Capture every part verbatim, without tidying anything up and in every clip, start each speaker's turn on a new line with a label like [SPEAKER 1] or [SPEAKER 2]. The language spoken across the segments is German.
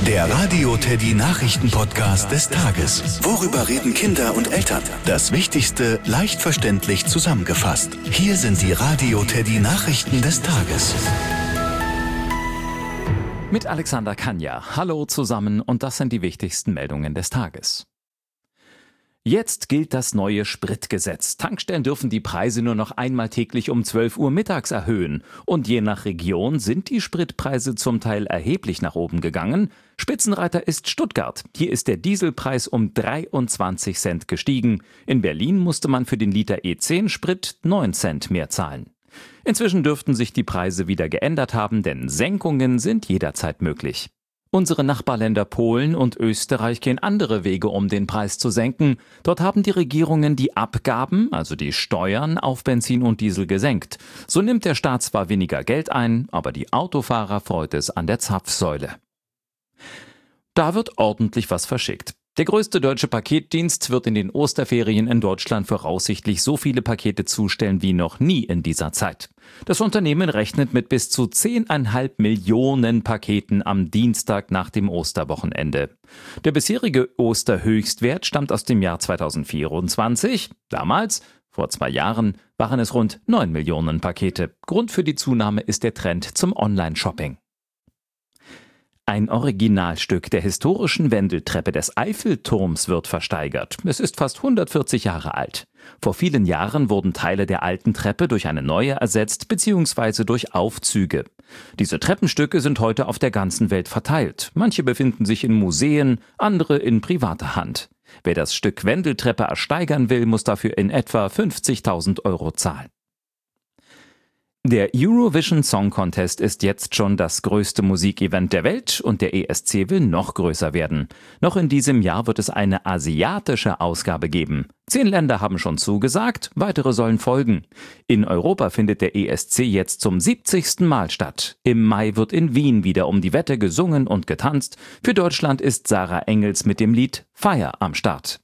[SPEAKER 1] Der Radio Teddy Nachrichten-Podcast des Tages. Worüber reden Kinder und Eltern? Das Wichtigste leicht verständlich zusammengefasst. Hier sind die Radio Teddy Nachrichten des Tages.
[SPEAKER 2] Mit Alexander Kanja. Hallo zusammen und das sind die wichtigsten Meldungen des Tages. Jetzt gilt das neue Spritgesetz. Tankstellen dürfen die Preise nur noch einmal täglich um zwölf Uhr mittags erhöhen. Und je nach Region sind die Spritpreise zum Teil erheblich nach oben gegangen. Spitzenreiter ist Stuttgart. Hier ist der Dieselpreis um dreiundzwanzig Cent gestiegen. In Berlin musste man für den Liter E zehn Sprit neun Cent mehr zahlen. Inzwischen dürften sich die Preise wieder geändert haben, denn Senkungen sind jederzeit möglich. Unsere Nachbarländer Polen und Österreich gehen andere Wege, um den Preis zu senken. Dort haben die Regierungen die Abgaben, also die Steuern, auf Benzin und Diesel gesenkt. So nimmt der Staat zwar weniger Geld ein, aber die Autofahrer freut es an der Zapfsäule. Da wird ordentlich was verschickt. Der größte deutsche Paketdienst wird in den Osterferien in Deutschland voraussichtlich so viele Pakete zustellen wie noch nie in dieser Zeit. Das Unternehmen rechnet mit bis zu zehn Komma fünf Millionen Paketen am Dienstag nach dem Osterwochenende. Der bisherige Osterhöchstwert stammt aus dem Jahr zweitausendvierundzwanzig. Damals, vor zwei Jahren, waren es rund neun Millionen Pakete. Grund für die Zunahme ist der Trend zum Online-Shopping. Ein Originalstück der historischen Wendeltreppe des Eiffelturms wird versteigert. Es ist fast hundertvierzig Jahre alt. Vor vielen Jahren wurden Teile der alten Treppe durch eine neue ersetzt bzw. durch Aufzüge. Diese Treppenstücke sind heute auf der ganzen Welt verteilt. Manche befinden sich in Museen, andere in privater Hand. Wer das Stück Wendeltreppe ersteigern will, muss dafür in etwa fünfzigtausend Euro zahlen. Der Eurovision Song Contest ist jetzt schon das größte Musikevent der Welt und der E S C will noch größer werden. Noch in diesem Jahr wird es eine asiatische Ausgabe geben. Zehn Länder haben schon zugesagt, weitere sollen folgen. In Europa findet der E S C jetzt zum siebzigsten Mal statt. Im Mai wird in Wien wieder um die Wette gesungen und getanzt. Für Deutschland ist Sarah Engels mit dem Lied Fire am Start.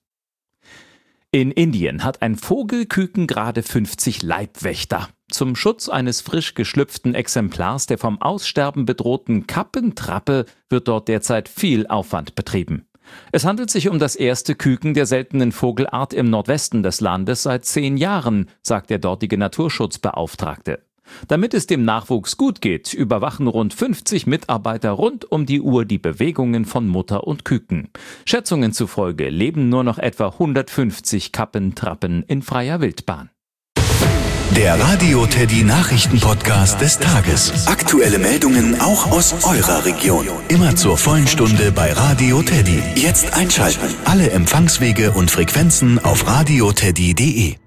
[SPEAKER 2] In Indien hat ein Vogelküken gerade fünfzig Leibwächter. Zum Schutz eines frisch geschlüpften Exemplars der vom Aussterben bedrohten Kappentrappe wird dort derzeit viel Aufwand betrieben. Es handelt sich um das erste Küken der seltenen Vogelart im Nordwesten des Landes seit zehn Jahren, sagt der dortige Naturschutzbeauftragte. Damit es dem Nachwuchs gut geht, überwachen rund fünfzig Mitarbeiter rund um die Uhr die Bewegungen von Mutter und Küken. Schätzungen zufolge leben nur noch etwa hundertfünfzig Kappentrappen in freier Wildbahn.
[SPEAKER 1] Der Radio Teddy Nachrichten-Podcast des Tages. Aktuelle Meldungen auch aus eurer Region. Immer zur vollen Stunde bei Radio Teddy. Jetzt einschalten. Alle Empfangswege und Frequenzen auf radioteddy punkt de.